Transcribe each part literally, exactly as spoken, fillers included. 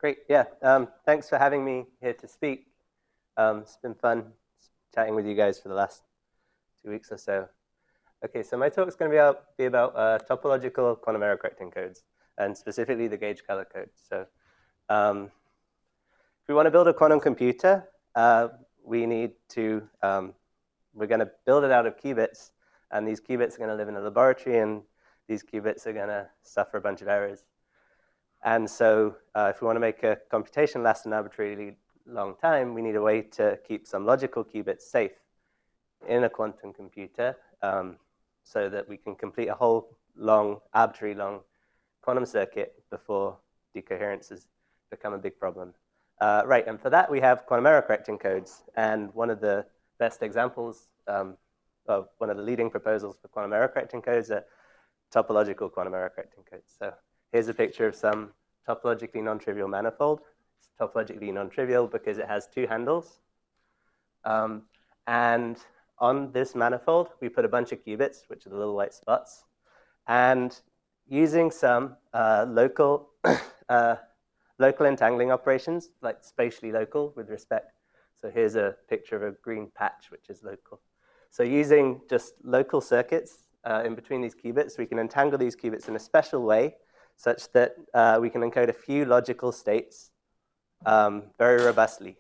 Great, yeah. Um, thanks for having me here to speak. Um, it's been fun chatting with you guys for the last two weeks or so. Okay, so my talk is going to be about, be about uh, topological quantum error correcting codes, and specifically the gauge color code. So um, if we want to build a quantum computer, uh, we need to, um, we're going to build it out of qubits, and these qubits are going to live in a laboratory, and these qubits are going to suffer a bunch of errors. And so uh, if we want to make a computation last an arbitrarily long time, we need a way to keep some logical qubits safe in a quantum computer um, so that we can complete a whole long, arbitrary long quantum circuit before decoherences become a big problem. Uh, right, and for that we have quantum error correcting codes. And one of the best examples um, of one of the leading proposals for quantum error correcting codes are topological quantum error correcting codes. So here's a picture of some topologically non-trivial manifold. It's topologically non-trivial because it has two handles. Um, and on this manifold, we put a bunch of qubits, which are the little white spots. And using some uh, local, uh, local entangling operations, like spatially local with respect. So here's a picture of a green patch, which is local. So using just local circuits uh, in between these qubits, we can entangle these qubits in a special way such that uh, we can encode a few logical states um, very robustly.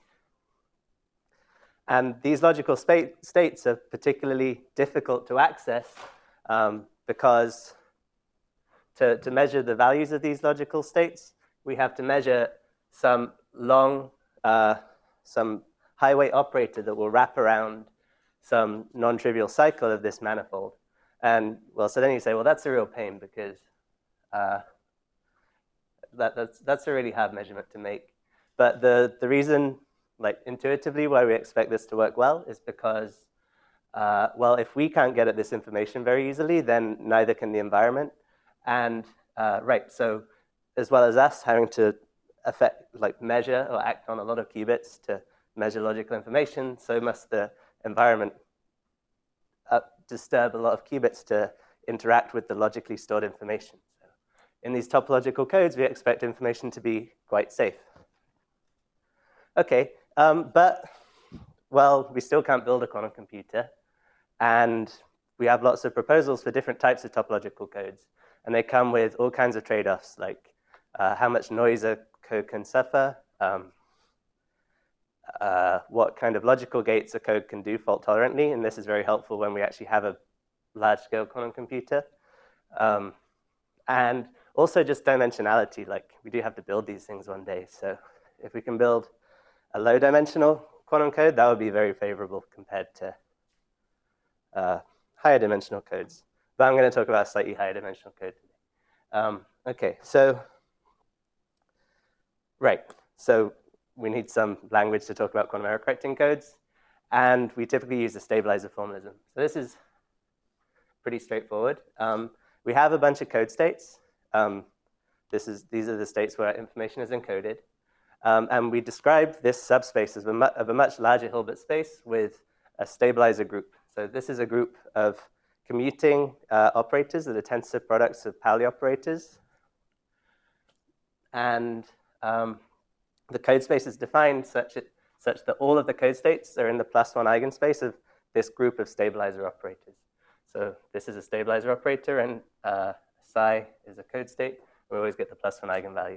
And these logical states are particularly difficult to access um, because to, to measure the values of these logical states, we have to measure some long, uh, some high weight operator that will wrap around some non-trivial cycle of this manifold. And well, so then you say, well, that's a real pain because uh, that, that's, that's a really hard measurement to make. But the, the reason, like intuitively, why we expect this to work well is because, uh, well, if we can't get at this information very easily, then neither can the environment. And uh, right, so as well as us having to affect, like measure or act on a lot of qubits to measure logical information, so must the environment uh, disturb a lot of qubits to interact with the logically stored information. So in these topological codes, we expect information to be quite safe. Okay, um, but, well, we still can't build a quantum computer. And we have lots of proposals for different types of topological codes. And they come with all kinds of trade-offs, like uh, how much noise a code can suffer, um, uh, what kind of logical gates a code can do fault-tolerantly. And this is very helpful when we actually have a large-scale quantum computer. Um, and also just dimensionality, like we do have to build these things one day. So if we can build a low-dimensional quantum code, that would be very favorable compared to uh, higher dimensional codes. But I'm going to talk about a slightly higher dimensional code today. Um, okay, so, right. So we need some language to talk about quantum error correcting codes. And we typically use a stabilizer formalism. So this is pretty straightforward. Um, we have a bunch of code states. Um, this is, these are the states where information is encoded. Um, and we describe this subspace as a, of a much larger Hilbert space with a stabilizer group. So this is a group of commuting uh, operators that are tensor products of Pauli operators. And um, the code space is defined such, it, such that all of the code states are in the plus one eigenspace of this group of stabilizer operators. So this is a stabilizer operator, and uh, psi is a code state. We always get the plus one eigenvalue.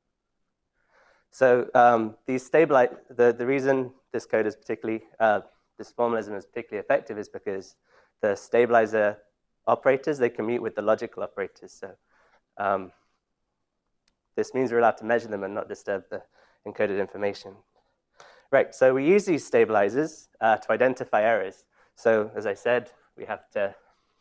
So um, these stabilize, the, the reason this code is particularly, uh, this formalism is particularly effective is because the stabilizer operators, they commute with the logical operators. So um, this means we're allowed to measure them and not disturb the encoded information. Right, so we use these stabilizers uh, to identify errors. So as I said, we have to,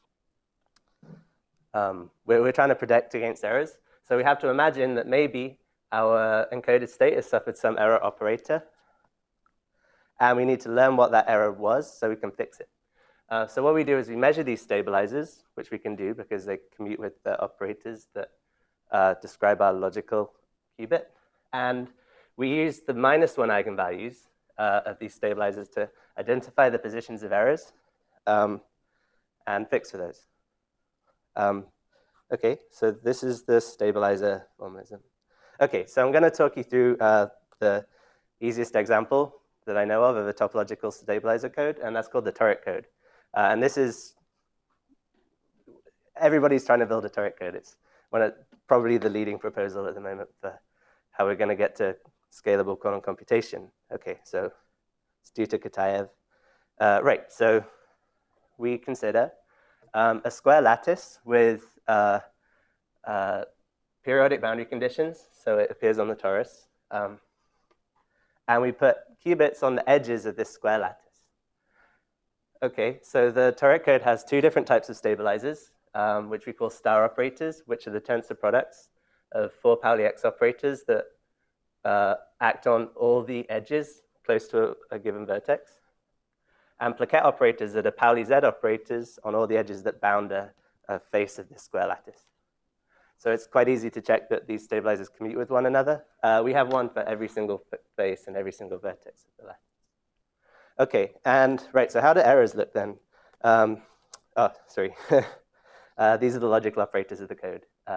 um, we're, we're trying to protect against errors. So we have to imagine that maybe our encoded state has suffered some error operator. And we need to learn what that error was so we can fix it. Uh, so what we do is we measure these stabilizers, which we can do because they commute with the operators that uh, describe our logical qubit. And we use the minus one eigenvalues uh, of these stabilizers to identify the positions of errors um, and fix for those. Um, okay, so this is the stabilizer formalism. Okay, so I'm going to talk you through uh, the easiest example that I know of of a topological stabilizer code, and that's called the turret code. Uh, and this is, everybody's trying to build a turret code. It's one of, probably the leading proposal at the moment for how we're going to get to scalable quantum computation. Okay, so it's due to Kitaev. Uh, right, so we consider um, a square lattice with uh, uh, periodic boundary conditions, so it appears on the torus. Um, and we put qubits on the edges of this square lattice. Okay, so the turret code has two different types of stabilizers, um, which we call star operators, which are the tensor products of four Pauli X operators that uh, act on all the edges close to a, a given vertex. And plaquette operators that are Pauli Z operators on all the edges that bound a, a face of this square lattice. So it's quite easy to check that these stabilizers commute with one another. Uh, we have one for every single face and every single vertex of the lattice. Okay, and right, so how do errors look then? Um, oh, sorry. uh, these are the logical operators of the code. Uh,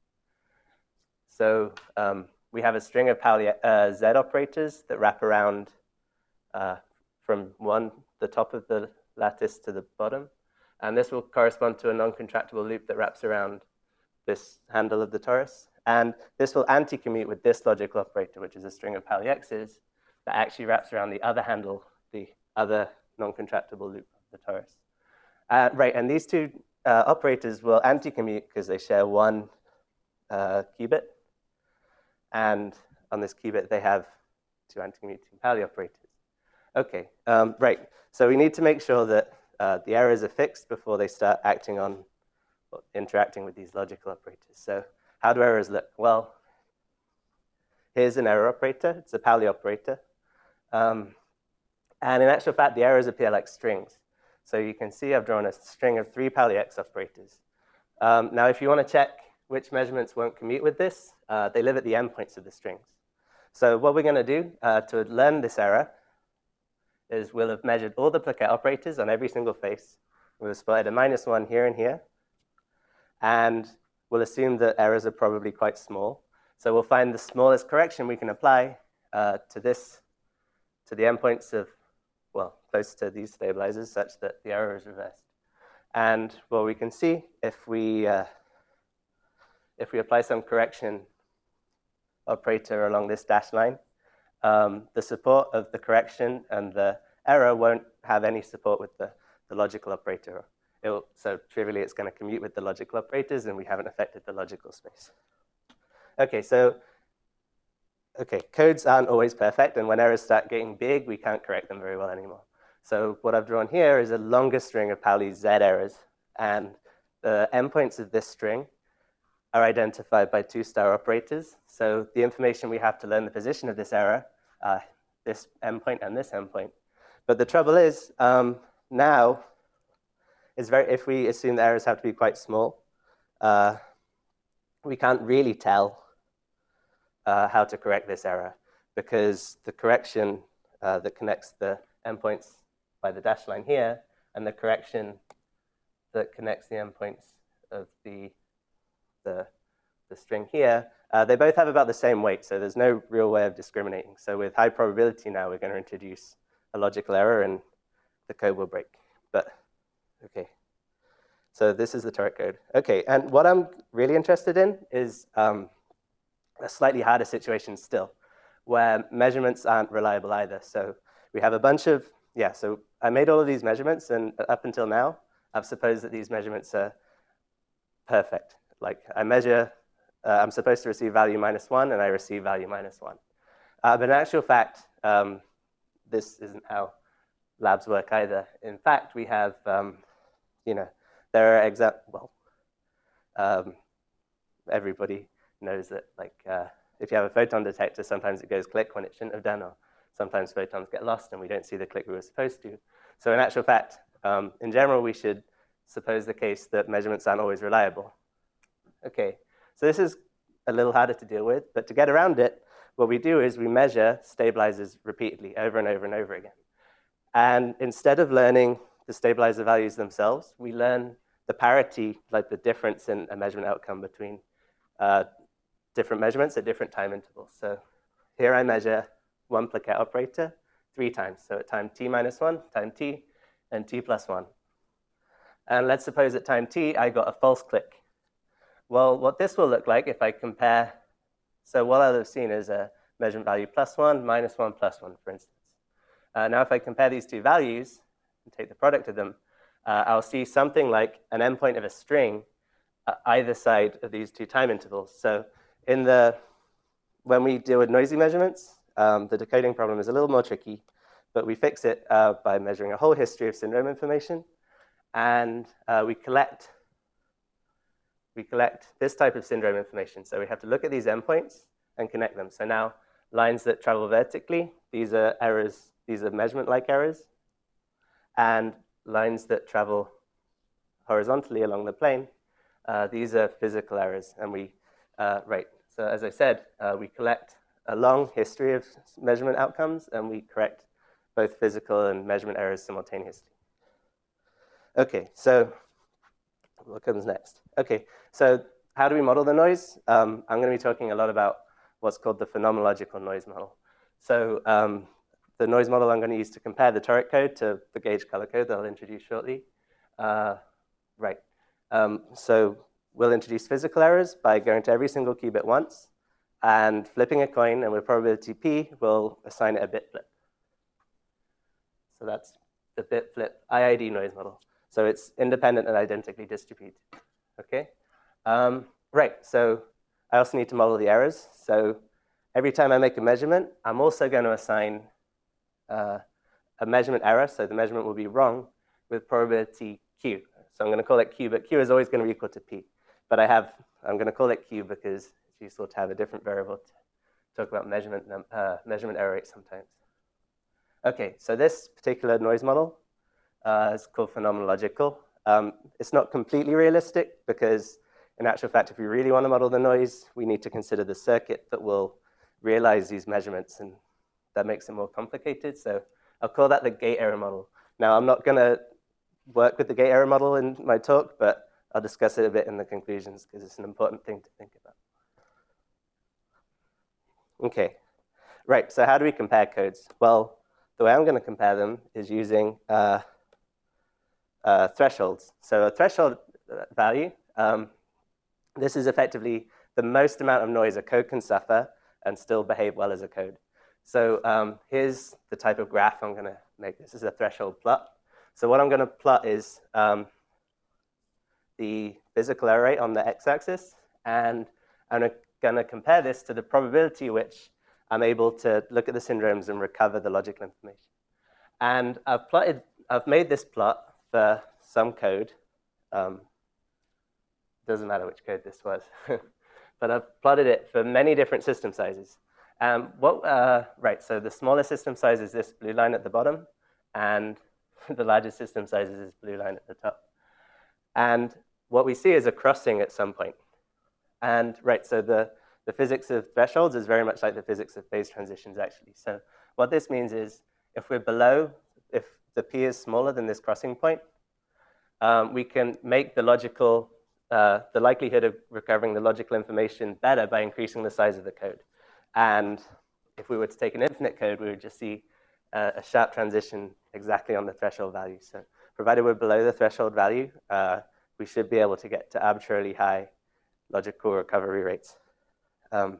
so um, we have a string of Pauli uh, Z operators that wrap around uh, from one, the top of the lattice to the bottom. And this will correspond to a non-contractible loop that wraps around this handle of the torus. And this will anti-commute with this logical operator, which is a string of Pauli X's that actually wraps around the other handle, the other non-contractible loop of the torus. Uh, right, and these two uh, operators will anti-commute because they share one uh, qubit. And on this qubit, they have two anti-commuting Pauli operators. Okay, um, right. So we need to make sure that uh, the errors are fixed before they start acting on, or interacting with these logical operators. So how do errors look? Well, here's an error operator. It's a Pauli operator. Um, and in actual fact, the errors appear like strings. So you can see I've drawn a string of three Pauli X operators. Um, now, if you want to check which measurements won't commute with this, uh, they live at the endpoints of the strings. So what we're going to do uh, to learn this error is we'll have measured all the plaquette operators on every single face. We'll have spotted a minus one here and here. And we'll assume that errors are probably quite small. So we'll find the smallest correction we can apply uh, to this, to the endpoints of, well, close to these stabilizers such that the error is reversed. And what we can see, if we, uh, if we apply some correction operator along this dashed line, um, the support of the correction and the error won't have any support with the, the logical operator. It'll, so trivially, it's going to commute with the logical operators, and we haven't affected the logical space. Okay, so okay, codes aren't always perfect, and when errors start getting big, we can't correct them very well anymore. So what I've drawn here is a longer string of Pauli Z errors, and the endpoints of this string are identified by two star operators. So the information we have to learn the position of this error, uh, this endpoint and this endpoint. But the trouble is, um, now, is very, if we assume the errors have to be quite small, uh, we can't really tell uh, how to correct this error because the correction uh, that connects the endpoints by the dashed line here and the correction that connects the endpoints of the, the, the string here, uh, they both have about the same weight, so there's no real way of discriminating. So with high probability now, we're going to introduce a logical error and the code will break. But okay, so this is the turret code. Okay, and what I'm really interested in is um, a slightly harder situation still, where measurements aren't reliable either. So we have a bunch of, yeah, so I made all of these measurements, and up until now, I've supposed that these measurements are perfect. Like I measure, uh, I'm supposed to receive value minus one, and I receive value minus one. Uh, but in actual fact, um, this isn't how labs work either. In fact, we have, um, you know, there are exa well, um, everybody knows that, like, uh, if you have a photon detector, sometimes it goes click when it shouldn't have done, or sometimes photons get lost and we don't see the click we were supposed to. So in actual fact, um, in general, we should suppose the case that measurements aren't always reliable. Okay, so this is a little harder to deal with, but to get around it, what we do is we measure stabilizers repeatedly over and over and over again. And instead of learning the stabilizer values themselves, we learn the parity, like the difference in a measurement outcome between uh, different measurements at different time intervals. So here I measure one plaquette operator three times. So at time t minus one, time t, and t plus one. And let's suppose at time t, I got a false click. Well, what this will look like if I compare, so what I'll have seen is a measurement value plus one, minus one, plus one, for instance. Uh, now, if I compare these two values and take the product of them, uh, I'll see something like an endpoint of a string uh, either side of these two time intervals. So in the, when we deal with noisy measurements, um, the decoding problem is a little more tricky, but we fix it uh, by measuring a whole history of syndrome information. And uh, we collect we collect this type of syndrome information. So we have to look at these endpoints and connect them. So now lines that travel vertically, these are errors, these are measurement-like errors. And lines that travel horizontally along the plane, uh, these are physical errors. And we, uh, right, so as I said, uh, we collect a long history of measurement outcomes, and we correct both physical and measurement errors simultaneously. Okay, so what comes next? Okay, so how do we model the noise? Um, I'm going to be talking a lot about what's called the phenomenological noise model. So um, the noise model I'm going to use to compare the toric code to the gauge color code that I'll introduce shortly. Uh, right, um, so we'll introduce physical errors by going to every single qubit once and flipping a coin, and with probability p, we'll assign it a bit flip. So that's the bit flip I I D noise model. So it's independent and identically distributed, okay? Um, right, so I also need to model the errors. So every time I make a measurement, I'm also going to assign uh, a measurement error, so the measurement will be wrong with probability q. So I'm going to call it q, but q is always going to be equal to p. But I have, I'm going to call it q because it's useful to have a different variable to talk about measurement, uh, measurement error rate sometimes. Okay, so this particular noise model Uh, it's called phenomenological. Um, it's not completely realistic because, in actual fact, if we really want to model the noise, we need to consider the circuit that will realize these measurements, and that makes it more complicated. So I'll call that the gate error model. Now, I'm not going to work with the gate error model in my talk, but I'll discuss it a bit in the conclusions because it's an important thing to think about. Okay, right, so how do we compare codes? Well, the way I'm going to compare them is using uh, Uh, thresholds. So a threshold value, um, this is effectively the most amount of noise a code can suffer and still behave well as a code. So um, here's the type of graph I'm going to make. This is a threshold plot. So what I'm going to plot is um, the physical error rate on the x-axis, and I'm going to compare this to the probability which I'm able to look at the syndromes and recover the logical information. And I've plotted, I've made this plot for some code. Um, doesn't matter which code this was, but I've plotted it for many different system sizes. Um, what, uh, right, so the smallest system size is this blue line at the bottom, and the largest system size is this blue line at the top. And what we see is a crossing at some point. And right, so the, the physics of thresholds is very much like the physics of phase transitions, actually. So what this means is if we're below, if the p is smaller than this crossing point, um, we can make the logical, uh, the likelihood of recovering the logical information better by increasing the size of the code. And if we were to take an infinite code, we would just see uh, a sharp transition exactly on the threshold value. So provided we're below the threshold value, uh, we should be able to get to arbitrarily high logical recovery rates. Um,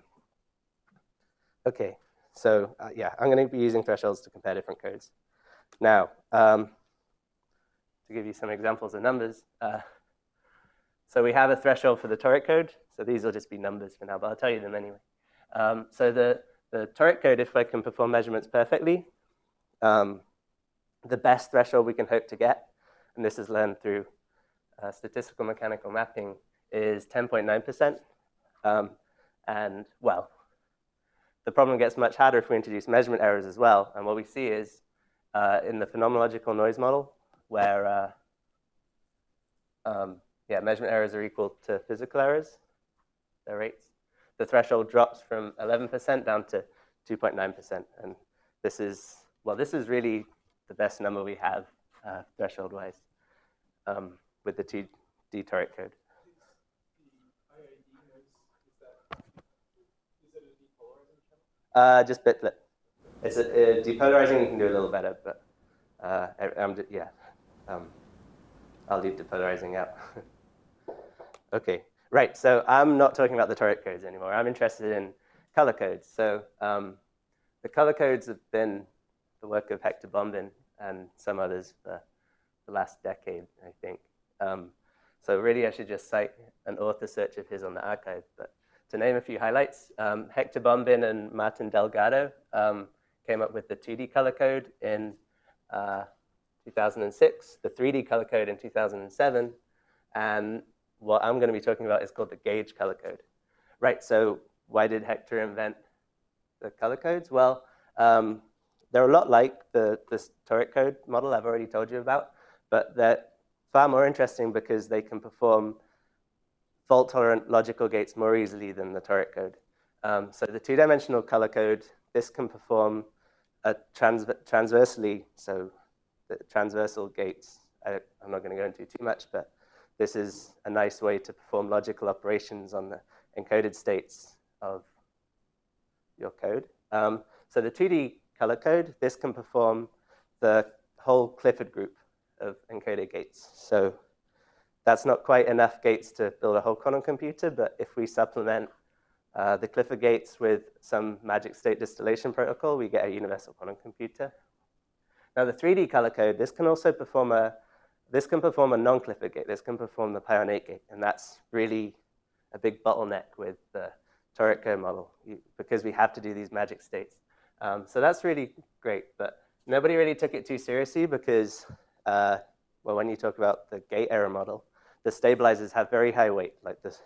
okay, so uh, yeah, I'm going to be using thresholds to compare different codes. Now, um, to give you some examples of numbers, uh, so we have a threshold for the toric code. So these will just be numbers for now, but I'll tell you them anyway. Um, so the, the toric code, if I can perform measurements perfectly, um, the best threshold we can hope to get, and this is learned through uh, statistical mechanical mapping, is ten point nine percent. Um, and, well, the problem gets much harder if we introduce measurement errors as well. And what we see is uh, in the phenomenological noise model, where uh, um, yeah, measurement errors are equal to physical errors, their rates, the threshold drops from eleven percent down to two point nine percent. And this is, well, this is really the best number we have uh, threshold-wise um, with the two D toric code. Uh, just bitflip. It's a, a depolarizing. You can do a little better, but uh, I, I'm yeah. Um, I'll leave depolarizing out. Okay, right. So I'm not talking about the toric codes anymore. I'm interested in color codes. So um, the color codes have been the work of Hector Bombin and some others for the last decade, I think. Um, so really, I should just cite an author search of his on the archive. But to name a few highlights, um, Hector Bombin and Martin Delgado um, came up with the two D color code in uh, two thousand six, the three D color code in two thousand seven, and what I'm going to be talking about is called the gauge color code. Right, so why did Hector invent the color codes? Well, um, they're a lot like the, the toric code model I've already told you about, but they're far more interesting because they can perform fault-tolerant logical gates more easily than the toric code. Um, so the two-dimensional color code, this can perform a trans transversely, so the transversal gates, I, I'm not going to go into too much, but this is a nice way to perform logical operations on the encoded states of your code. Um, so the two D color code, this can perform the whole Clifford group of encoded gates. So that's not quite enough gates to build a whole quantum computer, but if we supplement uh, the Clifford gates with some magic state distillation protocol, we get a universal quantum computer. Now the three D color code, this can also perform a This can perform a non-Clifford gate. This can perform the pion eight gate, and that's really a big bottleneck with the toric code model because we have to do these magic states. Um, so that's really great, but nobody really took it too seriously because, uh, well, when you talk about the gate error model, the stabilizers have very high weight, like this.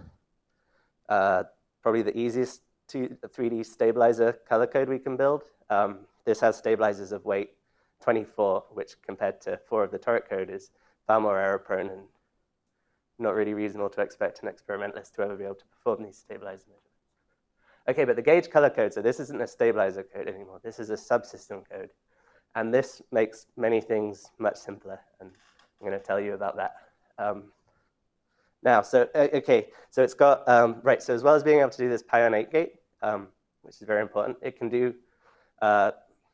Uh, probably the easiest two, three D stabilizer color code we can build. Um, this has stabilizers of weight twenty-four, which compared to four of the toric code is far more error prone and not really reasonable to expect an experimentalist to ever be able to perform these stabilizer measurements. Okay, but the gauge color code, so this isn't a stabilizer code anymore. This is a subsystem code. And this makes many things much simpler, and I'm going to tell you about that. Um, now, so, okay, so it's got, um, right, so as well as being able to do this pion eight gate, um, which is very important, it can do, uh,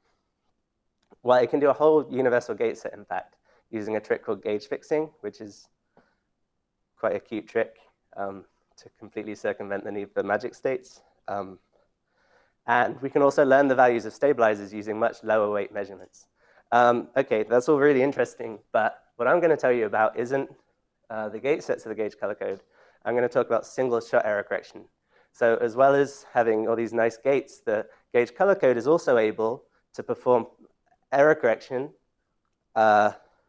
well, it can do a whole universal gate set, in fact, using a trick called gauge fixing, which is quite a cute trick um, to completely circumvent the need for magic states. Um, and we can also learn the values of stabilizers using much lower weight measurements. Um, okay, that's all really interesting, but what I'm going to tell you about isn't uh, the gate sets of the gauge color code. I'm going to talk about single shot error correction. So as well as having all these nice gates, the gauge color code is also able to perform error correction uh,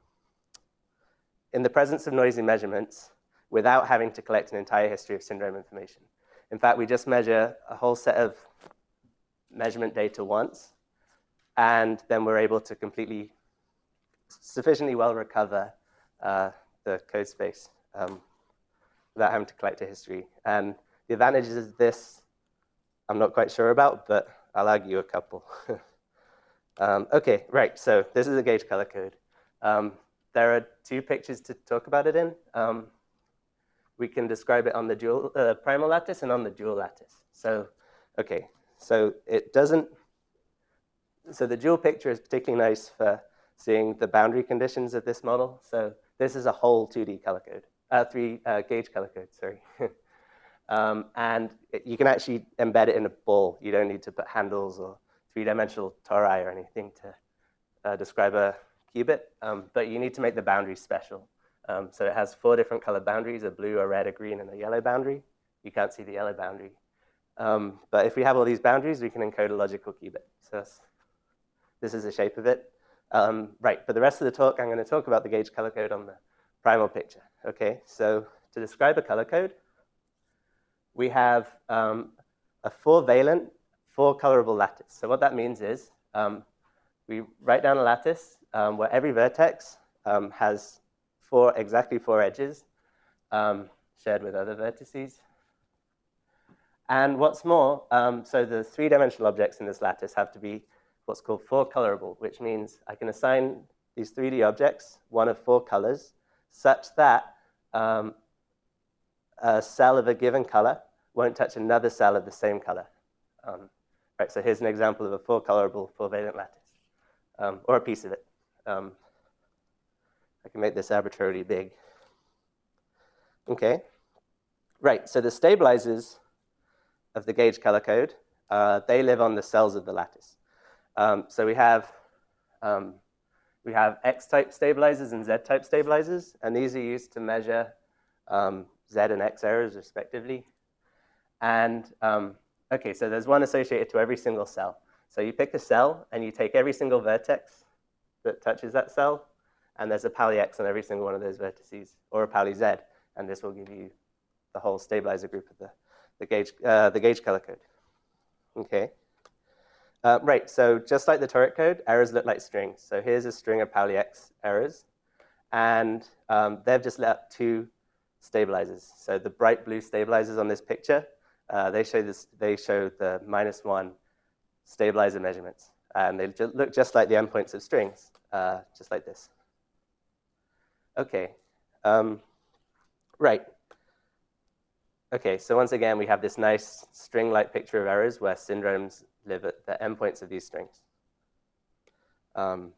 in the presence of noisy measurements without having to collect an entire history of syndrome information. In fact, we just measure a whole set of measurement data once, and then we're able to completely, sufficiently well recover uh, the code space um, without having to collect a history. And the advantages of this, I'm not quite sure about, but I'll argue a couple. um, okay, right, so this is a gauge color code. Um, there are two pictures to talk about it in. Um, we can describe it on the dual uh, primal lattice and on the dual lattice. So, okay, so it doesn't, so the dual picture is particularly nice for seeing the boundary conditions of this model. So this is a whole two D color code, uh, three uh, gauge color code, sorry. um, and it, you can actually embed it in a ball. You don't need to put handles or three-dimensional tori or anything to uh, describe a qubit, um, but you need to make the boundaries special. Um, so it has four different color boundaries, a blue, a red, a green, and a yellow boundary. You can't see the yellow boundary. Um, but if we have all these boundaries, we can encode a logical qubit. So this is the shape of it. Um, right, for the rest of the talk, I'm going to talk about the gauge color code on the primal picture. Okay, so to describe a color code, we have um, a four-valent, four-colorable lattice. So what that means is um, we write down a lattice um, where every vertex um, has four, exactly four edges um, shared with other vertices. And what's more, um, so the three-dimensional objects in this lattice have to be what's called four-colorable, which means I can assign these three D objects one of four colors such that um, a cell of a given color won't touch another cell of the same color. Um, Right, so here's an example of a four-colorable, four-valent lattice, um, or a piece of it. Um, I can make this arbitrarily big. Okay, right, so the stabilizers of the gauge color code, uh, they live on the cells of the lattice. Um, so we have, um, we have X-type stabilizers and Z-type stabilizers, and these are used to measure um, Z and X errors, respectively. And um, okay, so there's one associated to every single cell. So you pick a cell, and you take every single vertex that touches that cell, and there's a Pauli X on every single one of those vertices, or a Pauli Z, and this will give you the whole stabilizer group of the, the, gauge, uh, the gauge color code. Okay. Uh, right, so just like the toric code, errors look like strings. So here's a string of Pauli X errors, and um, they've just let up two stabilizers. So the bright blue stabilizers on this picture, uh, they show this. They show the minus one stabilizer measurements, and they just look just like the endpoints of strings, uh, just like this. Okay, um, right. Okay, so once again, we have this nice string-like picture of errors where syndromes live at the endpoints of these strings. Um,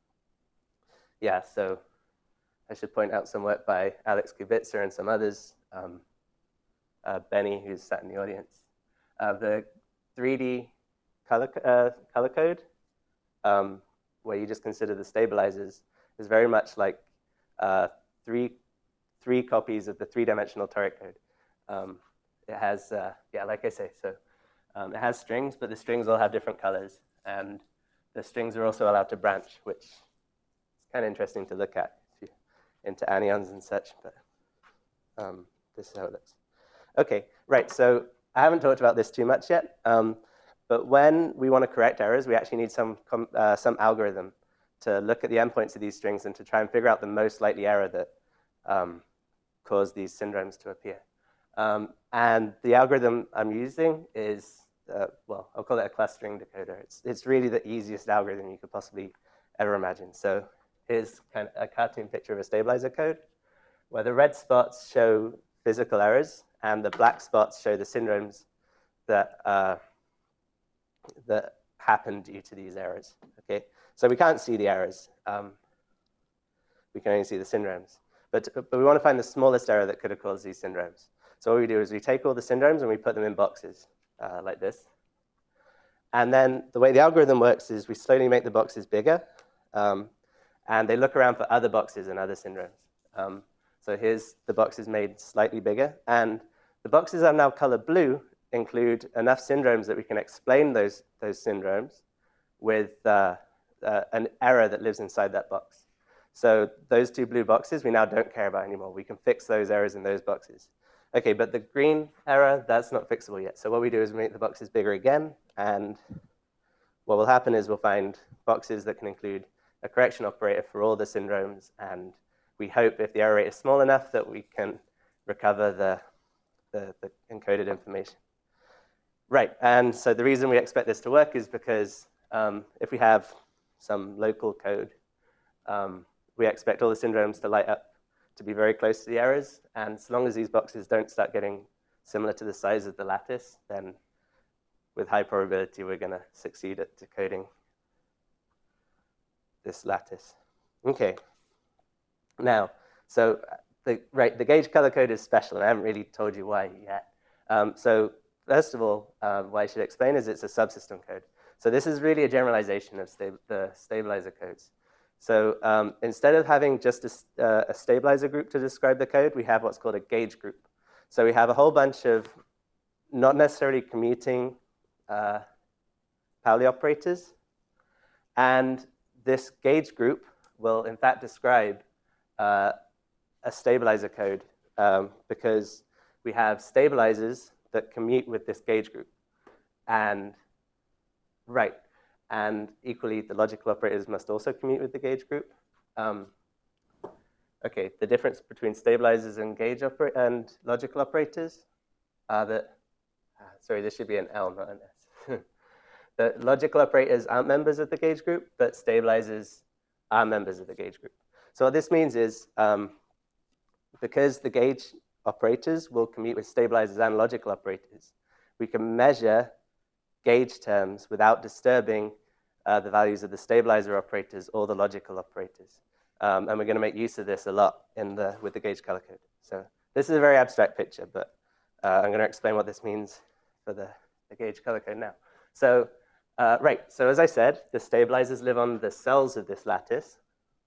yeah, so I should point out some work by Alex Kubitzer and some others, um, uh, Benny, who's sat in the audience. Uh, the three D color, uh, color code, um, where you just consider the stabilizers, is very much like uh, three, three copies of the three-dimensional toric code. Um, it has, uh, yeah, like I say, so um, it has strings, but the strings all have different colors. And the strings are also allowed to branch, which is kind of interesting to look at if you're into anions and such, but um, this is how it looks. Okay, right, so I haven't talked about this too much yet, um, but when we want to correct errors, we actually need some, uh, some algorithm to look at the endpoints of these strings and to try and figure out the most likely error that um, caused these syndromes to appear. Um, and the algorithm I'm using is, uh, well, I'll call it a clustering decoder. It's, it's really the easiest algorithm you could possibly ever imagine. So here's kind of a cartoon picture of a stabilizer code, where the red spots show physical errors, and the black spots show the syndromes that, uh, that happen due to these errors. Okay? So we can't see the errors. Um, we can only see the syndromes. But, but we want to find the smallest error that could have caused these syndromes. So what we do is we take all the syndromes and we put them in boxes uh, like this. And then the way the algorithm works is we slowly make the boxes bigger, um, and they look around for other boxes and other syndromes. Um, so here's the boxes made slightly bigger. And the boxes are now colored blue include enough syndromes that we can explain those, those syndromes with uh, uh, an error that lives inside that box. So those two blue boxes we now don't care about anymore. We can fix those errors in those boxes. Okay, but the green error, that's not fixable yet. So what we do is we make the boxes bigger again, and what will happen is we'll find boxes that can include a correction operator for all the syndromes, and we hope if the error rate is small enough that we can recover the, the, the encoded information. Right, and so the reason we expect this to work is because um, if we have some local code, um, we expect all the syndromes to light up to be very close to the errors, and so long as these boxes don't start getting similar to the size of the lattice, then with high probability we're going to succeed at decoding this lattice. Okay. Now, so the, right, the gauge color code is special, and I haven't really told you why yet. Um, so first of all, uh, what I should explain is it's a subsystem code. So this is really a generalization of sta the stabilizer codes. So um, instead of having just a, uh, a stabilizer group to describe the code, we have what's called a gauge group. So we have a whole bunch of not necessarily commuting uh, Pauli operators. And this gauge group will, in fact, describe uh, a stabilizer code um, because we have stabilizers that commute with this gauge group. And right. And equally, the logical operators must also commute with the gauge group. Um, okay, the difference between stabilizers and gauge oper and logical operators are that, uh, sorry, this should be an L, not an S. The logical operators aren't members of the gauge group, but stabilizers are members of the gauge group. So what this means is, um, because the gauge operators will commute with stabilizers and logical operators, we can measure gauge terms without disturbing uh, the values of the stabilizer operators or the logical operators. Um, and we're going to make use of this a lot in the, with the gauge color code. So this is a very abstract picture, but uh, I'm going to explain what this means for the, the gauge color code now. So, uh, right, so as I said, the stabilizers live on the cells of this lattice.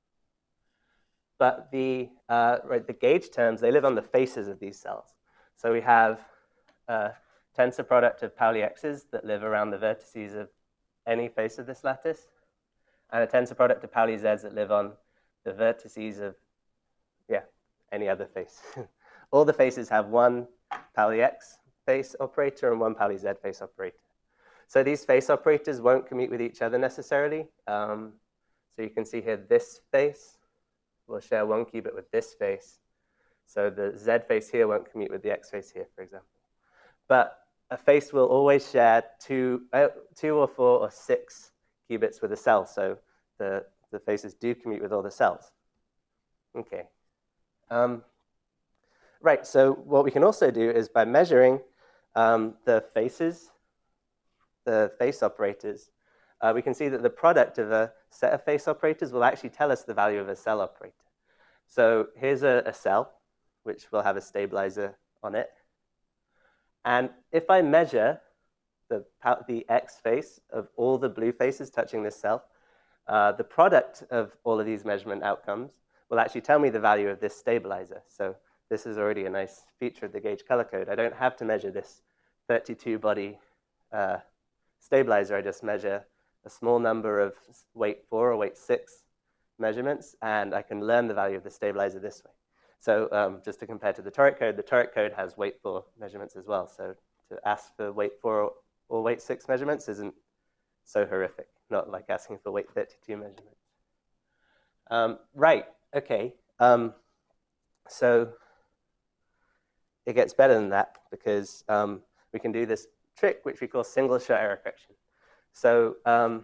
But the, uh, right, the gauge terms, they live on the faces of these cells. So we have a tensor product of Pauli X's that live around the vertices of any face of this lattice, and a tensor product of Pauli Z's that live on the vertices of, yeah, any other face. All the faces have one Pauli X face operator and one Pauli Z face operator. So these face operators won't commute with each other necessarily. Um, so you can see here this face will share one qubit with this face. So the Z face here won't commute with the X face here, for example. But a face will always share two, uh, two or four or six qubits with a cell. So the, the faces do commute with all the cells. Okay. Um, right, so what we can also do is by measuring um, the faces, the face operators, uh, we can see that the product of a set of face operators will actually tell us the value of a cell operator. So here's a, a cell, which will have a stabilizer on it. And if I measure the, the X face of all the blue faces touching this cell, uh, the product of all of these measurement outcomes will actually tell me the value of this stabilizer. So this is already a nice feature of the gauge color code. I don't have to measure this thirty-two body uh, stabilizer. I just measure a small number of weight four or weight six measurements, and I can learn the value of the stabilizer this way. So um, just to compare to the toric code, the toric code has weight four measurements as well. So to ask for weight four or weight six measurements isn't so horrific, not like asking for weight thirty-two measurements. Um, right, okay. Um, so it gets better than that because um, we can do this trick, which we call single shot error correction. So um,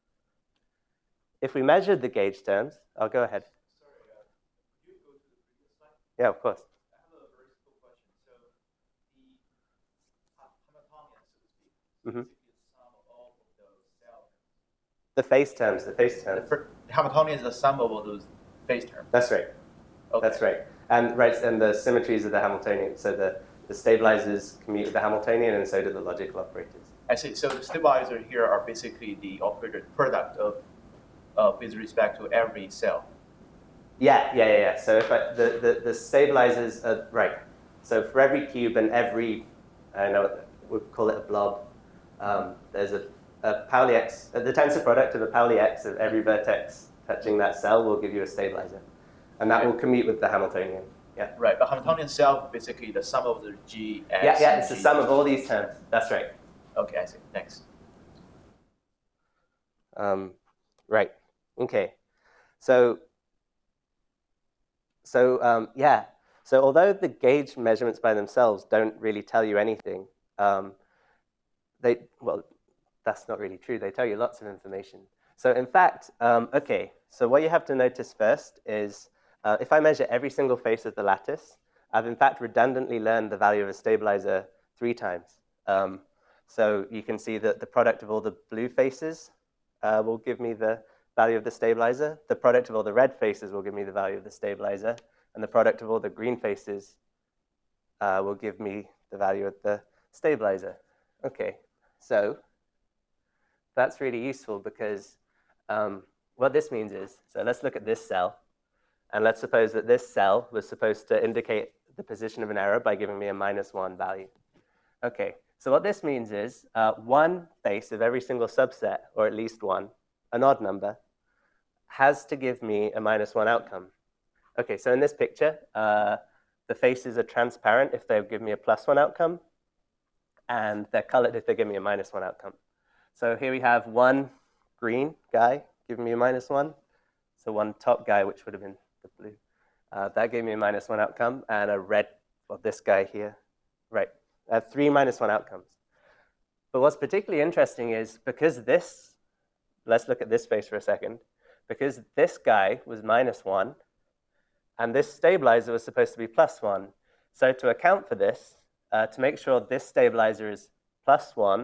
if we measured the gauge terms, I'll go ahead. Sorry, uh, could you go to the previous slide? Yeah, of course. I have a very simple question. So the Hamiltonian, so to speak, Mm-hmm. is the sum of all of those cells. The face terms, the face terms. The Hamiltonian is the sum of all those face terms. That's right. Okay. That's right. And right, and the symmetries of the Hamiltonian. So the, the stabilizers commute with the Hamiltonian, and so do the logical operators. I see. So the stabilizers here are basically the operator product of, uh, with respect to every cell. Yeah, yeah, yeah, yeah. So if I, the, the, the stabilizers are, right. So for every cube and every, I know we call it a blob, um, there's a, a Pauli X, the tensor product of a Pauli X of every vertex touching that cell will give you a stabilizer. And that Okay. will commute with the Hamiltonian. Yeah. Right, but Hamiltonian cell basically the sum of the G, X, Yeah, yeah, it's G. the sum of all these terms. That's right. Okay, I see. Thanks. Um, right. Okay. So, so um, yeah. So although the gauge measurements by themselves don't really tell you anything, um, they well, that's not really true. They tell you lots of information. So in fact, um, okay. So what you have to notice first is uh, if I measure every single face of the lattice, I've in fact redundantly learned the value of a stabilizer three times. Um, so you can see that the product of all the blue faces uh, will give me the value of the stabilizer. The product of all the red faces will give me the value of the stabilizer. And the product of all the green faces uh, will give me the value of the stabilizer. Okay, so that's really useful because um, what this means is, so let's look at this cell. And let's suppose that this cell was supposed to indicate the position of an error by giving me a minus one value. Okay, so what this means is uh, one face of every single subset, or at least one, an odd number, has to give me a minus one outcome. Okay, so in this picture, uh, the faces are transparent if they give me a plus one outcome, and they're colored if they give me a minus one outcome. So here we have one green guy giving me a minus one. So one top guy, which would have been the blue, uh, that gave me a minus one outcome, and a red, well, this guy here, right. I have three minus one outcomes. But what's particularly interesting is because this, let's look at this face for a second, because this guy was minus one, and this stabilizer was supposed to be plus one. So to account for this, uh, to make sure this stabilizer is plus one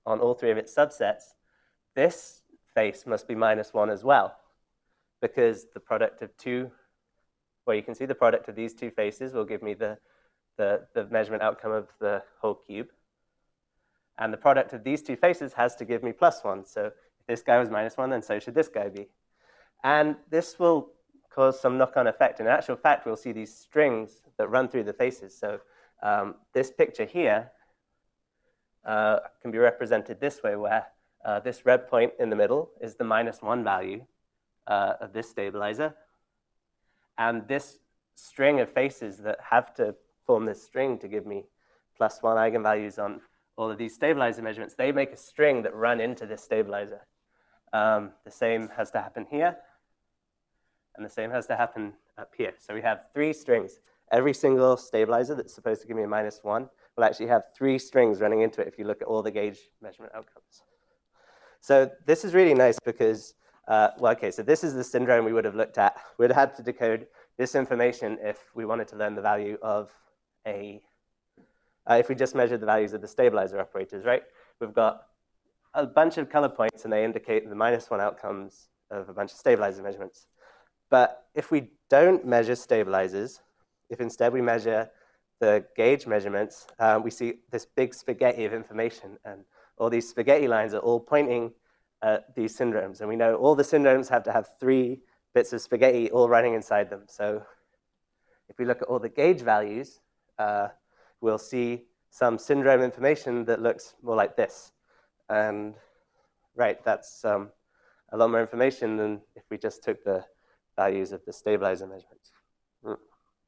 on all three of its subsets, this face must be minus one as well, because the product of two, well, you can see the product of these two faces will give me the, the, the measurement outcome of the whole cube. And the product of these two faces has to give me plus one. So if this guy was minus one, then so should this guy be. And this will cause some knock-on effect. In actual fact, we'll see these strings that run through the faces. So um, this picture here uh, can be represented this way, where uh, this red point in the middle is the minus one value uh, of this stabilizer. And this string of faces that have to form this string to give me plus one eigenvalues on all of these stabilizer measurements, they make a string that run into this stabilizer. Um, the same has to happen here, and the same has to happen up here. So we have three strings. Every single stabilizer that's supposed to give me a minus one will actually have three strings running into it if you look at all the gauge measurement outcomes. So this is really nice because, uh, well, okay, so this is the syndrome we would have looked at. We would have had to decode this information if we wanted to learn the value of a, uh, if we just measured the values of the stabilizer operators, right? We've got a bunch of color points, and they indicate the minus one outcomes of a bunch of stabilizer measurements. But if we don't measure stabilizers, if instead we measure the gauge measurements, um, we see this big spaghetti of information, and all these spaghetti lines are all pointing at these syndromes. And we know all the syndromes have to have three bits of spaghetti all running inside them. So if we look at all the gauge values, uh, we'll see some syndrome information that looks more like this. And right, that's um, a lot more information than if we just took the values of the stabilizer measurements. Mm.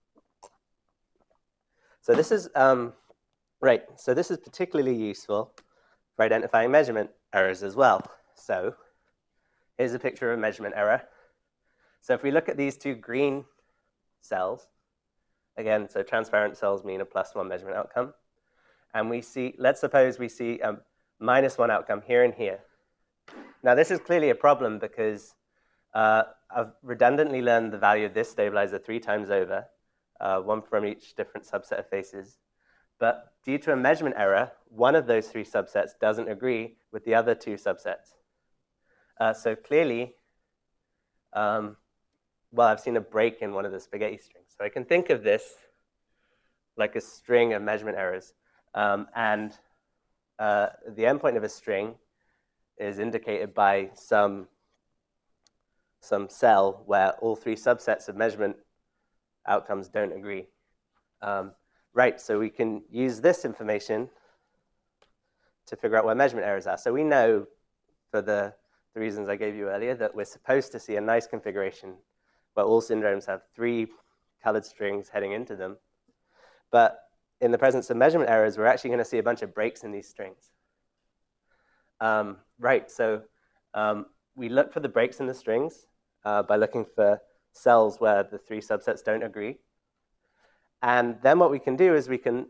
So this is, um, right, so this is particularly useful for identifying measurement errors as well. So here's a picture of a measurement error. So if we look at these two green cells, again, so transparent cells mean a plus one measurement outcome. And we see, let's suppose we see a minus one outcome here and here. Now this is clearly a problem because uh, I've redundantly learned the value of this stabilizer three times over, uh, one from each different subset of faces. But due to a measurement error, one of those three subsets doesn't agree with the other two subsets. Uh, so clearly, um, well, I've seen a break in one of the spaghetti strings. So I can think of this like a string of measurement errors. Um, and uh, the endpoint of a string is indicated by some, some cell where all three subsets of measurement outcomes don't agree. Um, right, so we can use this information to figure out where measurement errors are. So we know, for the, the reasons I gave you earlier, that we're supposed to see a nice configuration where all syndromes have three colored strings heading into them. But in the presence of measurement errors, we're actually going to see a bunch of breaks in these strings. Um, right, so um, we look for the breaks in the strings uh, by looking for cells where the three subsets don't agree. And then what we can do is we can,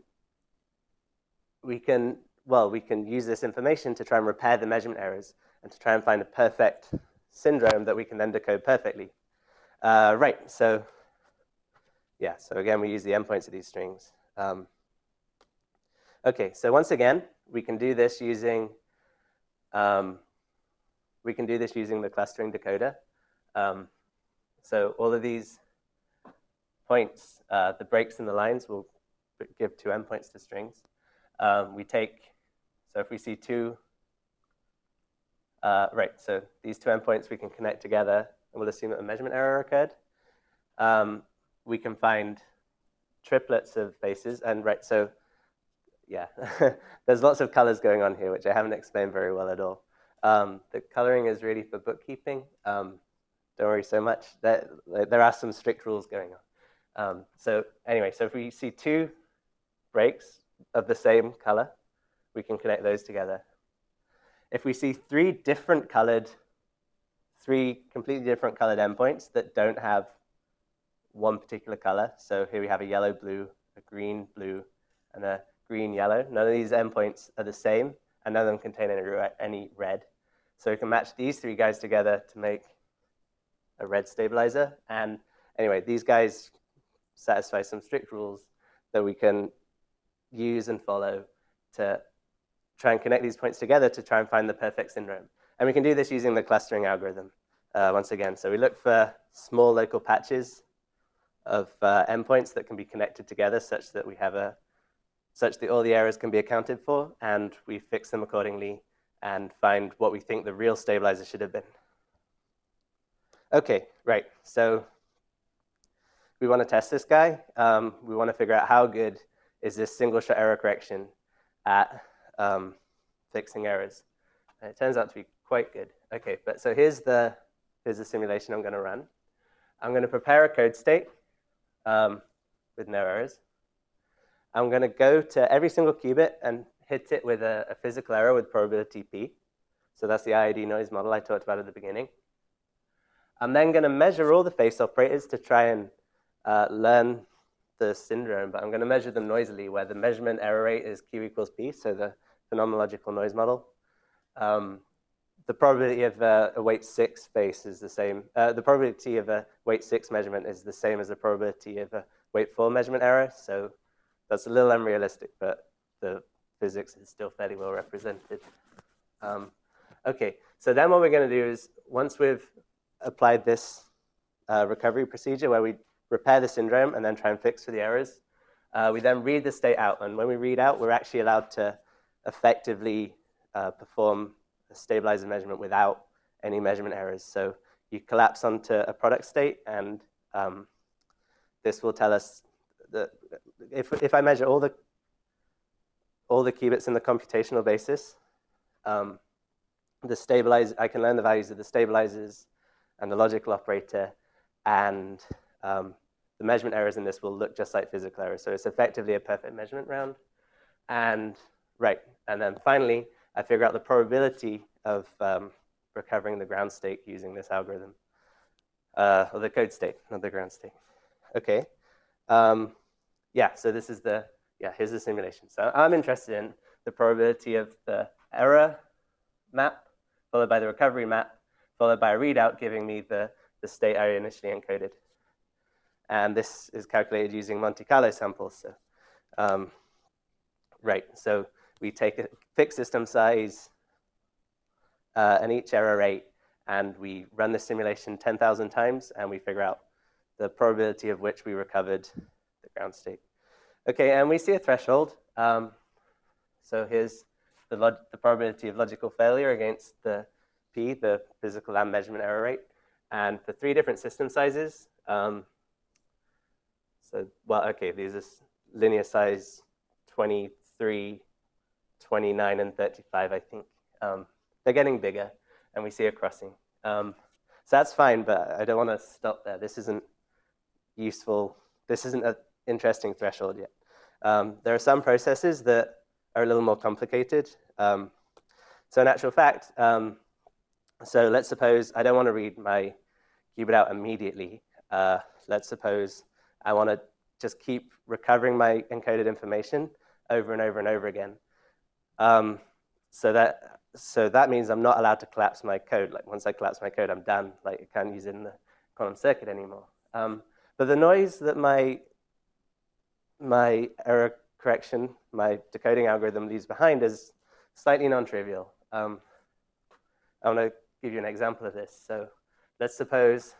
we can, well, we can use this information to try and repair the measurement errors and to try and find a perfect syndrome that we can then decode perfectly. Uh, right, so yeah, so again, we use the endpoints of these strings. Um, okay, so once again, we can do this using, um, we can do this using the clustering decoder. Um, so all of these points, uh, the breaks in the lines will give two endpoints to strings. Um, we take, so if we see two, uh, right, so these two endpoints we can connect together, and we'll assume that a measurement error occurred. Um, we can find triplets of faces, and right, so yeah, there's lots of colors going on here, which I haven't explained very well at all. Um, the coloring is really for bookkeeping. Um, don't worry so much. There, there are some strict rules going on. Um, so anyway, so if we see two breaks of the same color, we can connect those together. If we see three different colored, three completely different colored endpoints that don't have one particular color, so here we have a yellow, blue, a green, blue, and a green, yellow. None of these endpoints are the same, and none of them contain any red. Any red. So we can match these three guys together to make a red stabilizer. And anyway, these guys satisfy some strict rules that we can use and follow to try and connect these points together to try and find the perfect syndrome. And we can do this using the clustering algorithm uh, once again. So we look for small local patches of uh, endpoints that can be connected together such that we have a, such that all the errors can be accounted for, and we fix them accordingly and find what we think the real stabilizer should have been. Okay, right, so we want to test this guy. Um, we want to figure out how good is this single shot error correction at um, fixing errors. And it turns out to be quite good. Okay, but so here's the, here's the simulation I'm going to run. I'm going to prepare a code state um, with no errors. I'm going to go to every single qubit and hit it with a, a physical error with probability P. So that's the I I D noise model I talked about at the beginning. I'm then going to measure all the phase operators to try and uh, learn the syndrome, but I'm going to measure them noisily, where the measurement error rate is Q equals P, so the phenomenological noise model. Um, the probability of uh, a weight six phase is the same. Uh, the probability of a weight six measurement is the same as the probability of a weight four measurement error, so that's a little unrealistic, but the physics is still fairly well represented. Um, okay, so then what we're going to do is, once we've applied this uh, recovery procedure where we repair the syndrome and then try and fix for the errors, uh, we then read the state out. And when we read out, we're actually allowed to effectively uh, perform a stabilizer measurement without any measurement errors. So you collapse onto a product state, and um, this will tell us that if, if I measure all the, all the qubits in the computational basis, um, the stabilizer, I can learn the values of the stabilizers and the logical operator, and um, the measurement errors in this will look just like physical errors. So it's effectively a perfect measurement round. And right, and then finally, I figure out the probability of um, recovering the ground state using this algorithm, uh, or the code state, not the ground state. Okay, um, yeah, so this is the, yeah, here's the simulation. So I'm interested in the probability of the error map, followed by the recovery map, followed by a readout giving me the, the state I initially encoded. And this is calculated using Monte Carlo samples. So, um, right, so we take a fixed system size uh, and each error rate, and we run the simulation ten thousand times, and we figure out the probability of which we recovered the ground state. Okay, and we see a threshold. Um, so here's the, log the probability of logical failure against the P, the physical and measurement error rate. And for three different system sizes, um, so, well, okay, these are linear size twenty-three, twenty-nine, and thirty-five, I think. Um, they're getting bigger, and we see a crossing. Um, so that's fine, but I don't want to stop there. This isn't useful. This isn't an interesting threshold yet. Um, there are some processes that are a little more complicated. Um, so in actual fact, um, so let's suppose I don't want to read my qubit out immediately. Uh, let's suppose I want to just keep recovering my encoded information over and over and over again. Um, so that so that means I'm not allowed to collapse my code. Like once I collapse my code, I'm done. Like I can't use it in the quantum circuit anymore. Um, but the noise that my my error correction, my decoding algorithm leaves behind is slightly non-trivial. Um, I want to give you an example of this. So let's suppose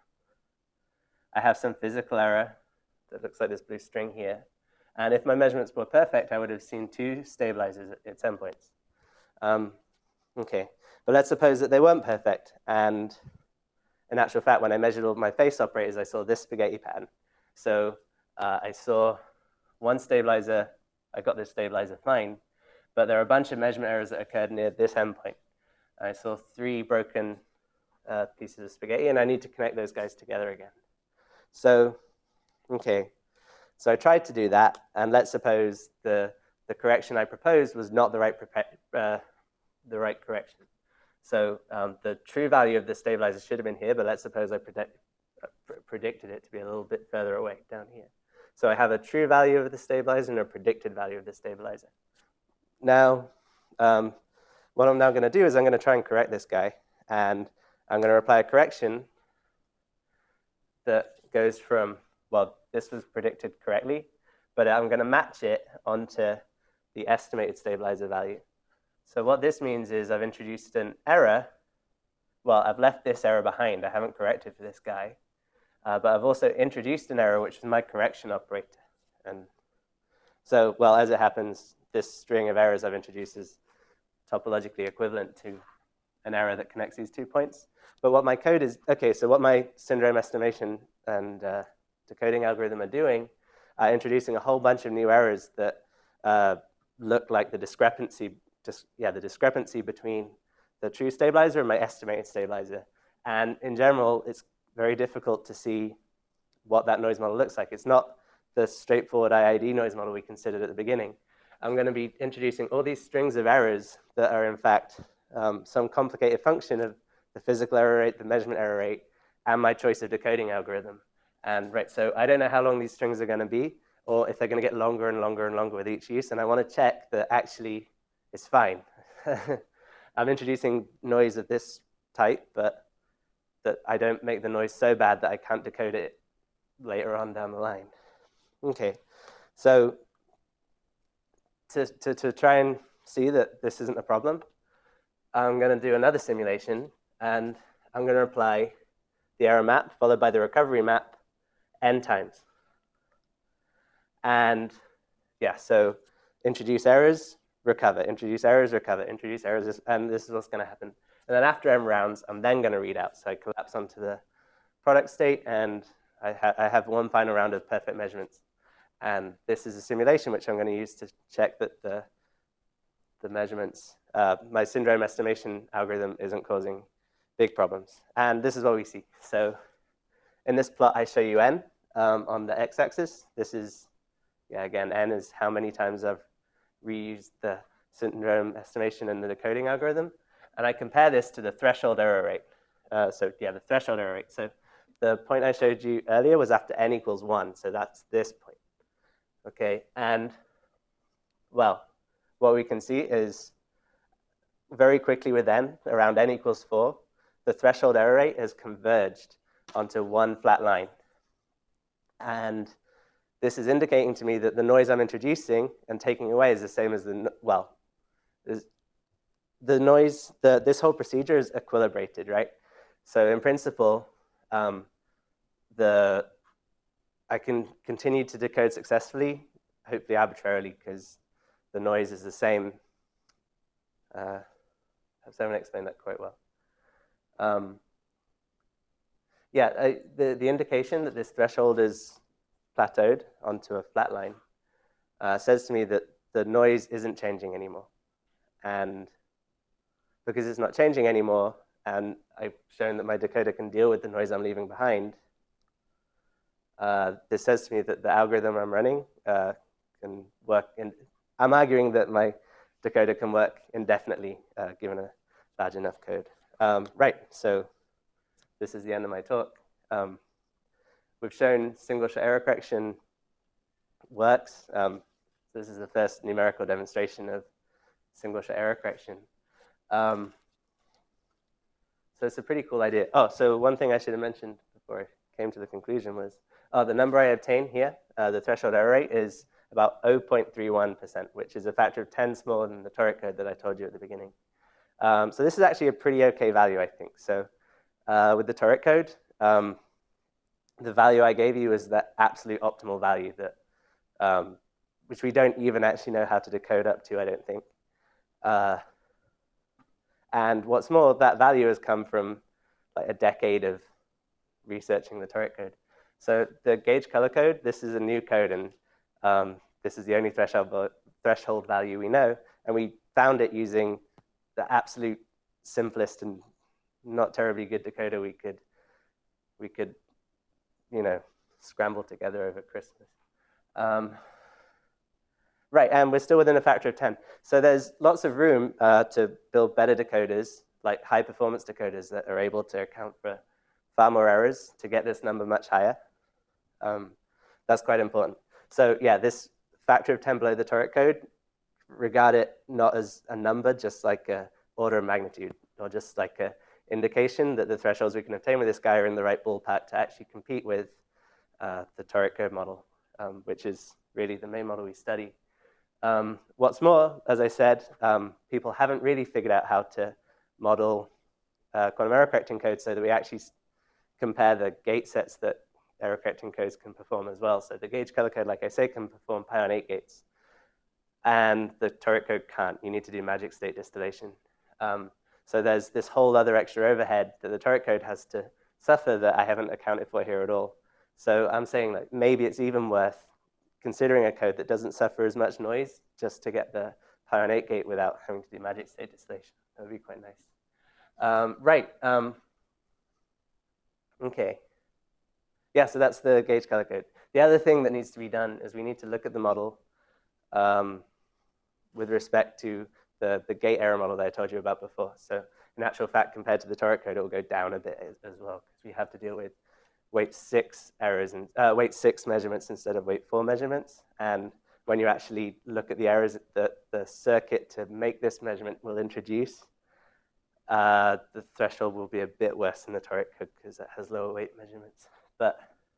I have some physical error that looks like this blue string here. And if my measurements were perfect, I would have seen two stabilizers at its endpoints. Um, okay, but let's suppose that they weren't perfect. And in actual fact, when I measured all of my phase operators, I saw this spaghetti pattern. So uh, I saw one stabilizer, I got this stabilizer fine, but there are a bunch of measurement errors that occurred near this endpoint. I saw three broken uh, pieces of spaghetti, and I need to connect those guys together again. So, okay, so I tried to do that, and let's suppose the, the correction I proposed was not the right, uh, the right correction. So um, the true value of the stabilizer should have been here, but let's suppose I predict, uh, pr predicted it to be a little bit further away down here. So I have a true value of the stabilizer and a predicted value of the stabilizer. Now, um, what I'm now going to do is I'm going to try and correct this guy, and I'm going to apply a correction that goes from, well, this was predicted correctly, but I'm going to match it onto the estimated stabilizer value. So what this means is I've introduced an error. Well, I've left this error behind. I haven't corrected for this guy. Uh, but I've also introduced an error, which is my correction operator. And so, well, as it happens, this string of errors I've introduced is topologically equivalent to an error that connects these two points. But what my code is, okay, so what my syndrome estimation and uh, decoding algorithm are doing, uh, introducing a whole bunch of new errors that uh, look like the discrepancy, just, yeah, the discrepancy between the true stabilizer and my estimated stabilizer. And in general, it's very difficult to see what that noise model looks like. It's not the straightforward I I D noise model we considered at the beginning. I'm going to be introducing all these strings of errors that are, in fact, um, some complicated function of the physical error rate, the measurement error rate, and my choice of decoding algorithm. And right, so I don't know how long these strings are going to be, or if they're going to get longer and longer and longer with each use. And I want to check that actually it's fine. I'm introducing noise of this type, but that I don't make the noise so bad that I can't decode it later on down the line. Okay, so to, to, to try and see that this isn't a problem, I'm going to do another simulation, and I'm going to apply the error map followed by the recovery map n times. And yeah, so introduce errors, recover, introduce errors, recover, introduce errors, and this is what's going to happen. And then after m rounds, I'm then going to read out. So I collapse onto the product state, and I, ha I have one final round of perfect measurements. And this is a simulation which I'm going to use to check that the, the measurements, uh, my syndrome estimation algorithm isn't causing big problems. And this is what we see. So in this plot, I show you n um, on the x-axis. This is, yeah, again, n is how many times I've reused the syndrome estimation and the decoding algorithm. And I compare this to the threshold error rate. Uh, so yeah, the threshold error rate. So the point I showed you earlier was after n equals one. So that's this point. Okay, and well, what we can see is very quickly with n, around n equals four, the threshold error rate has converged onto one flat line. And this is indicating to me that the noise I'm introducing and taking away is the same as the, well, is, the noise, the, this whole procedure is equilibrated, right? So in principle, um, the, I can continue to decode successfully, hopefully arbitrarily, because the noise is the same. Uh, have someone explained that quite well. Um, yeah, I, the, the indication that this threshold is plateaued onto a flat line uh, says to me that the noise isn't changing anymore. And because it's not changing anymore, and I've shown that my decoder can deal with the noise I'm leaving behind, uh, this says to me that the algorithm I'm running uh, can work in, I'm arguing that my decoder can work indefinitely uh, given a large enough code. Um, right, so this is the end of my talk. Um, we've shown single shot error correction works. Um, this is the first numerical demonstration of single shot error correction. Um, so it's a pretty cool idea. Oh, so one thing I should have mentioned before I came to the conclusion was, oh, the number I obtained here, uh, the threshold error rate, is about zero point three one percent, which is a factor of ten smaller than the toric code that I told you at the beginning. Um, so this is actually a pretty okay value, I think. So uh, with the toric code, um, the value I gave you is the absolute optimal value, that, um, which we don't even actually know how to decode up to, I don't think. Uh, and what's more, that value has come from like a decade of researching the toric code. So the gauge color code, this is a new code, and um, this is the only threshold, threshold value we know. And we found it using the absolute simplest and not terribly good decoder we could, we could, you know, scramble together over Christmas. Um, right, and we're still within a factor of ten. So there's lots of room uh, to build better decoders, like high performance decoders that are able to account for far more errors to get this number much higher. Um, that's quite important. So yeah, this factor of ten below the toric code, regard it not as a number, just like an order of magnitude, or just like an indication that the thresholds we can obtain with this guy are in the right ballpark to actually compete with uh, the toric code model, um, which is really the main model we study. Um, what's more, as I said, um, people haven't really figured out how to model uh, quantum error correcting code so that we actually compare the gate sets that error correcting codes can perform as well. So the gauge color code, like I say, can perform pi on eight gates. And the toric code can't. You need to do magic state distillation. Um, so there's this whole other extra overhead that the toric code has to suffer that I haven't accounted for here at all. So I'm saying that maybe it's even worth considering a code that doesn't suffer as much noise just to get the pi on eight gate without having to do magic state distillation. That would be quite nice. Um, right. Um, okay. Yeah, so that's the gauge color code. The other thing that needs to be done is we need to look at the model um, with respect to the, the gate error model that I told you about before. So in actual fact, compared to the toric code, it will go down a bit as, as well, because we have to deal with weight six errors and uh, weight six measurements instead of weight four measurements. And when you actually look at the errors that the circuit to make this measurement will introduce, uh, the threshold will be a bit worse than the toric code because it has lower weight measurements. But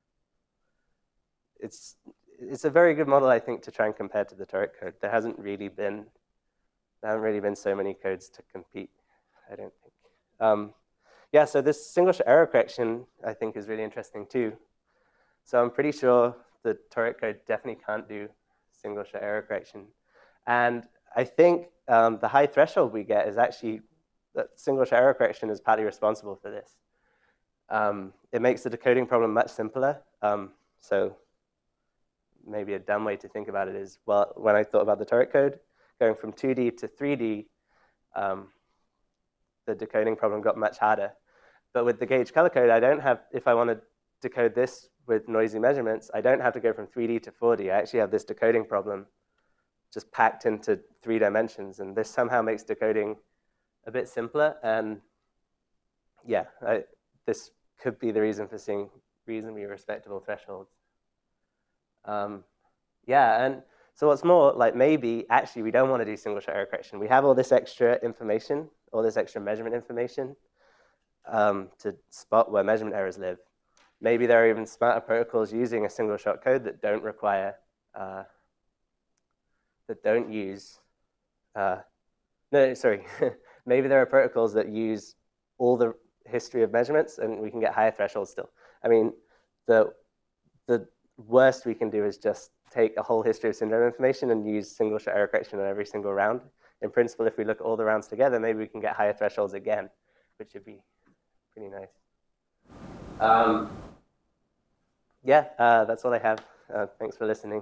it's it's a very good model, I think, to try and compare to the toric code. There hasn't really been there haven't really been so many codes to compete, I don't think. Um, yeah, so this single shot error correction, I think, is really interesting too. So I'm pretty sure the toric code definitely can't do single shot error correction. And I think um, the high threshold we get is actually that single shot error correction is partly responsible for this. Um, it makes the decoding problem much simpler. Um, so maybe a dumb way to think about it is, well, when I thought about the toric code, going from two D to three D, um, the decoding problem got much harder. But with the gauge color code, I don't have, if I want to decode this with noisy measurements, I don't have to go from three D to four D. I actually have this decoding problem just packed into three dimensions. And this somehow makes decoding a bit simpler. And yeah, I, this could be the reason for seeing reasonably respectable thresholds. Um, yeah, and so what's more, like maybe actually we don't want to do single shot error correction. We have all this extra information, all this extra measurement information um, to spot where measurement errors live. Maybe there are even smarter protocols using a single shot code that don't require, uh, that don't use, uh, no, sorry. Maybe there are protocols that use all the history of measurements and we can get higher thresholds still. I mean, the, the worst we can do is just take a whole history of syndrome information and use single shot error correction on every single round. In principle, if we look at all the rounds together, maybe we can get higher thresholds again, which would be pretty nice. Um, yeah, uh, that's all I have. Uh, thanks for listening.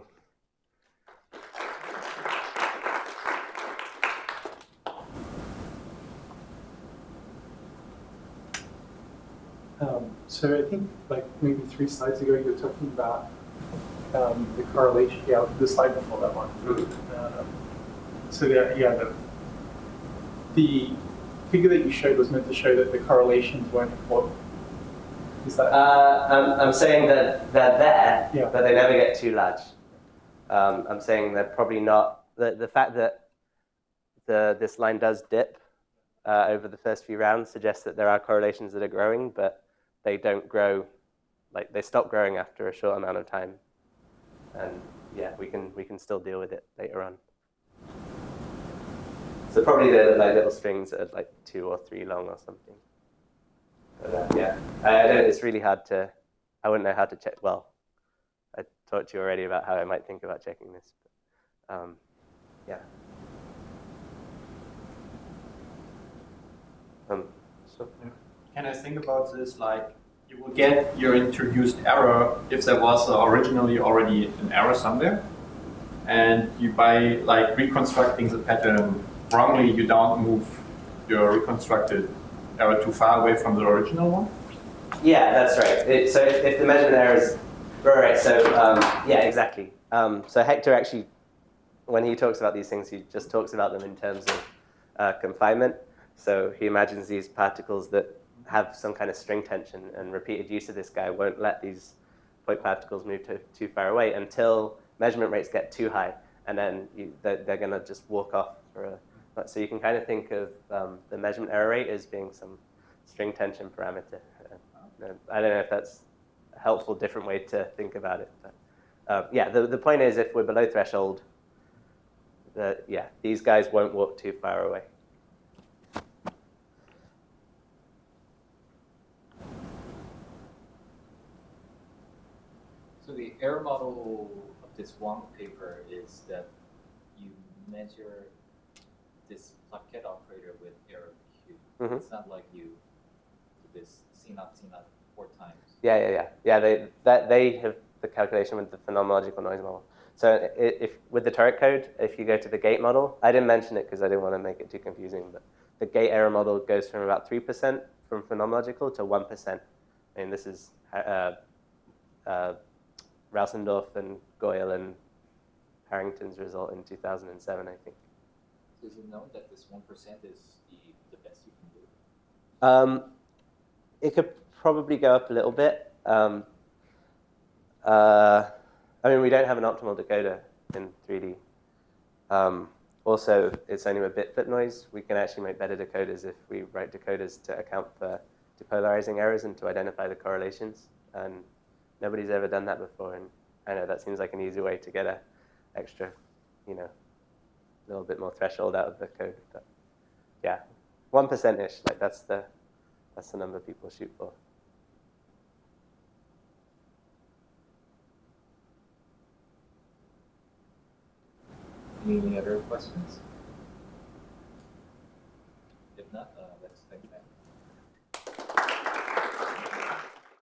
Um, so I think like maybe three slides ago, you were talking about um, the correlation. Yeah, the slide before that one. Mm-hmm. um, so there, yeah, the, the figure that you showed was meant to show that the correlations weren't important. Is that? Uh, I'm, I'm saying that they're there, yeah. but they never get too large. Um, I'm saying they're probably not, the, the fact that the, this line does dip uh, over the first few rounds suggests that there are correlations that are growing, but they don't grow, like they stop growing after a short amount of time. And yeah, we can, we can still deal with it later on. So probably they're like little strings that are like two or three long or something. But, uh, yeah, I, I don't, it's really hard to, I wouldn't know how to check. Well, I talked to you already about how I might think about checking this. But, um, yeah. Um, so. Can I think about this like you will get your introduced error if there was uh, originally already an error somewhere, and you by like reconstructing the pattern wrongly, you don't move your reconstructed error too far away from the original one? Yeah, that's right. It, so if, if the measurement error is, right, right, so um, yeah, exactly. Um, so Hector actually, when he talks about these things, he just talks about them in terms of uh, confinement. So he imagines these particles that have some kind of string tension, and repeated use of this guy won't let these point particles move to, too far away until measurement rates get too high, and then you, they're, they're going to just walk off for a. So you can kind of think of um, the measurement error rate as being some string tension parameter. Uh, I don't know if that's a helpful, different way to think about it. But, uh, yeah, the, the point is if we're below threshold, the, yeah, these guys won't walk too far away. So the error model of this one paper is that you measure this plaquette operator with error Q. Mhm. It's not like you do this C naught C naught four times. Yeah, yeah, yeah. Yeah, they, that, they have the calculation with the phenomenological noise model. So if, if with the turret code, if you go to the gate model, I didn't mention it because I didn't want to make it too confusing, but the gate error model goes from about three percent from phenomenological to one percent. I mean, this is uh, uh, Rausendorf and Goyle and Harrington's result in two thousand seven, I think. So is it known that this one percent is the, the best you can do? Um, it could probably go up a little bit. Um, uh, I mean, we don't have an optimal decoder in three D. Um, also, it's only with bit flip noise. We can actually make better decoders if we write decoders to account for depolarizing errors and to identify the correlations. And nobody's ever done that before. And I know that seems like an easy way to get a extra, you know, little bit more threshold out of the code. But yeah, one percent-ish, like that's the, that's the number people shoot for. Any other questions? If not, uh, let's thank them.